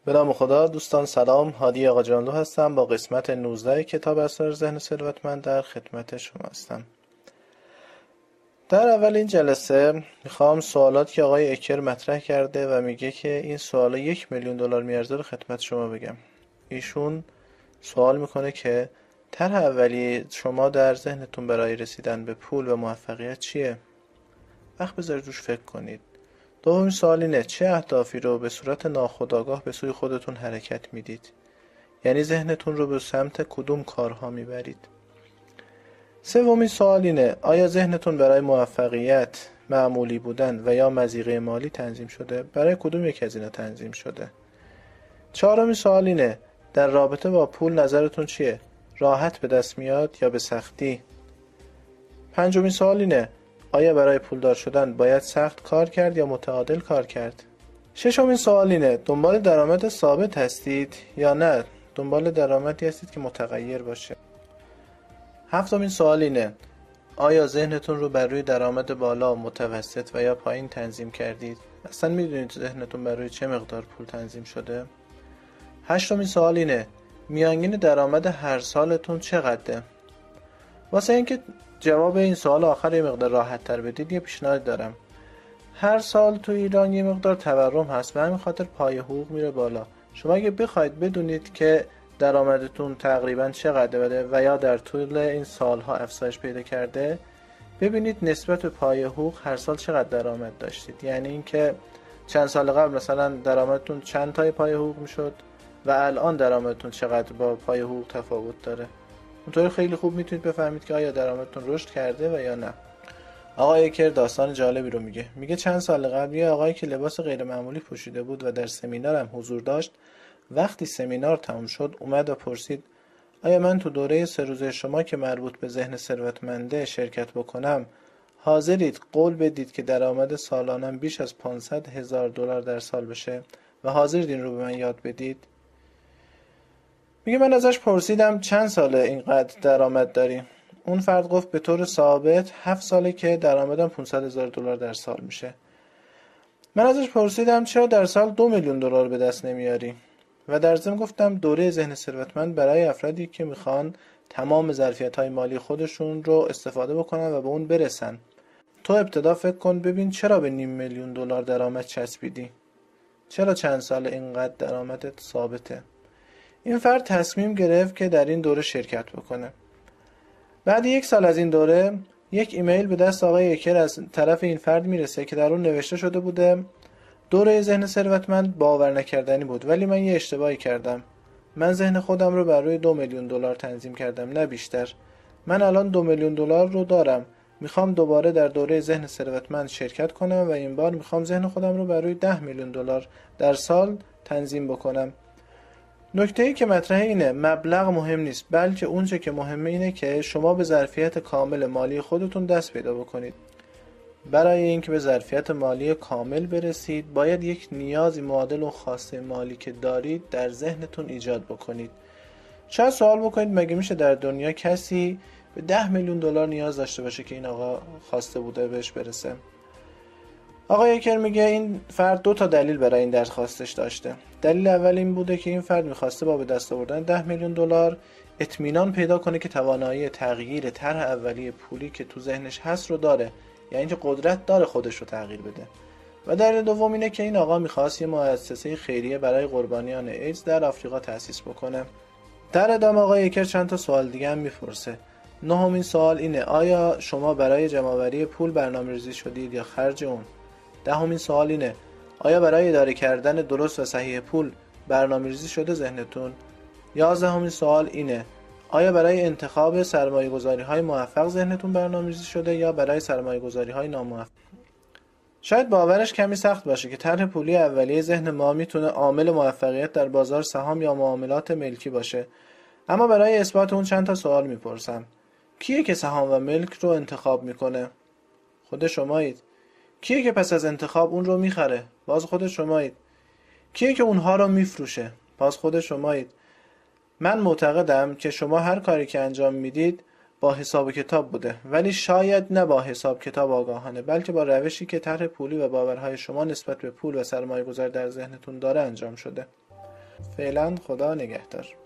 به نام خدا. دوستان سلام، هادی آقا جانلو هستم. با قسمت 19 کتاب اسرار ذهن ثروتمند در خدمت شما هستم. در اول این جلسه میخوام سوالات که آقای اکر مطرح کرده و میگه که این سوالا $1,000,000 میارزه رو خدمت شما بگم. ایشون سوال میکنه که طرح اولیه شما در ذهنتون برای رسیدن به پول و موفقیت چیه؟ وقت بذارید روش فکر کنید. دومین سوال اینه چه اهدافی رو به صورت ناخودآگاه به سوی خودتون حرکت میدید؟ یعنی ذهنتون رو به سمت کدوم کارها میبرید؟ سومین سوال اینه آیا ذهنتون برای موفقیت، معمولی بودن و یا مضیقه مالی تنظیم شده؟ برای کدوم یک از اینا تنظیم شده؟ چهارمین سوال اینه در رابطه با پول نظرتون چیه؟ راحت به دست میاد یا به سختی؟ پنجمین سوال اینه آیا برای پولدار شدن باید سخت کار کرد یا متعادل کار کرد؟ ششمین سوال اینه دنبال درآمد ثابت هستید یا نه دنبال درآمدی هستید که متغیر باشه؟ هفتمین سوال اینه آیا ذهنتون رو بر روی درآمد بالا، متوسط و یا پایین تنظیم کردید؟ اصلا میدونید ذهنتون بر روی چه مقدار پول تنظیم شده؟ هشتمین سوال اینه میانگین درآمد هر سالتون چقدره؟ واسه اینکه جواب این سوال آخر یه مقدار راحت تر بدید یه پیشنهاد دارم. هر سال تو ایران یه مقدار تورم هست، به همین خاطر پای حقوق میره بالا. شما اگه بخواید بدونید که درآمدتون تقریبا چقدر بده و یا در طول این سالها افزایش پیدا کرده، ببینید نسبت به پای حقوق هر سال چقدر درآمد داشتید. یعنی اینکه چند سال قبل مثلا درآمدتون چند تای پای حقوق میشد و الان درآمدتون چقدر با پای حقوق تفاوت داره. اونطوری خیلی خوب میتونید بفهمید که آیا درآمدتون رشد کرده و یا نه. آقای اکر داستان جالبی رو میگه چند سال قبل یه آقایی که لباس غیر معمولی پوشیده بود و در سمینار هم حضور داشت، وقتی سمینار تموم شد اومد و پرسید آیا من تو دوره 3 روزه شما که مربوط به ذهن ثروتمنده شرکت بکنم حاضرید قول بدید که درآمد سالانم بیش از $500,000 در سال بشه و حاضرید این رو به من یاد بدید؟ میگه من ازش پرسیدم چند ساله اینقدر درآمد داری؟ اون فرد گفت به طور ثابت 7 ساله که درآمدم $500,000 در سال میشه. من ازش پرسیدم چرا در سال $2,000,000 به دست نمیاری؟ و در ضمن گفتم دوره ذهن ثروتمند برای افرادی که میخوان تمام ظرفیت‌های مالی خودشون رو استفاده بکنن و به اون برسن. تو ابتدا فکر کن ببین چرا به $500,000 درآمد چسبیدی؟ چرا چند سال اینقدر درآمدت ثابته؟ این فرد تصمیم گرفت که در این دوره شرکت بکنه. بعد 1 سال از این دوره یک ایمیل به دست آقای اکر از طرف این فرد میرسه که در اون نوشته شده بوده دوره ذهن ثروتمند باور نکردنی بود ولی من یه اشتباهی کردم. من ذهن خودم رو بر روی $2,000,000 تنظیم کردم نه بیشتر. من الان $2,000,000 رو دارم. میخوام دوباره در دوره ذهن ثروتمند شرکت کنم و این بار میخوام ذهن خودم رو بر روی $10,000,000 در سال تنظیم بکنم. نکته‌ای که مطرحه اینه مبلغ مهم نیست، بلکه اونچه که مهمه اینه که شما به ظرفیت کامل مالی خودتون دست پیدا بکنید. برای اینکه به ظرفیت مالی کامل برسید باید یک نیازی معادل و خواسته مالی که دارید در ذهنتون ایجاد بکنید. شاید سوال بکنید مگه میشه در دنیا کسی به $10,000,000 نیاز داشته باشه که این آقا خواسته بوده بهش برسه؟ آقای اکر میگه این فرد 2 تا دلیل برای این درخواستش داشته. دلیل اول این بوده که این فرد میخواسته با به دست آوردن $10,000,000 اطمینان پیدا کنه که توانایی تغییر طرح اولیه پولی که تو ذهنش هست رو داره، یعنی اینکه قدرت داره خودش رو تغییر بده. و دلیل دوم اینه که این آقا میخواست یه مؤسسه خیریه برای قربانیان ایدز در آفریقا تأسیس بکنه. در ادامه آقای اکر چند تا سوال دیگه هم میپرسه. 9مین سوال اینه آیا شما برای جمع‌آوری پول برنامه‌ریزی شدید یا خرج اون؟ 10مین سوال اینه آیا برای اداره کردن درست و صحیح پول برنامه‌ریزی شده ذهنتون؟ 11مین سوال اینه آیا برای انتخاب سرمایه‌گذاری‌های موفق ذهنتون برنامه‌ریزی شده یا برای سرمایه‌گذاری‌های ناموفق؟ شاید باورش کمی سخت باشه که طرح پولی اولیه ذهن ما میتونه عامل موفقیت در بازار سهام یا معاملات ملکی باشه، اما برای اثبات اون چند تا سوال میپرسم. کیه که سهام و ملک رو انتخاب میکنه؟ خود شمایید. کیه که پس از انتخاب اون رو میخره؟ باز خود شمایید. کیه که اونها رو میفروشه؟ باز خود شمایید. من معتقدم که شما هر کاری که انجام میدید با حساب کتاب بوده، ولی شاید نه با حساب کتاب آگاهانه، بلکه با روشی که طرح پولی و باورهای شما نسبت به پول و سرمایه‌گذاری در ذهنتون داره انجام شده. فعلا خدا نگهدار.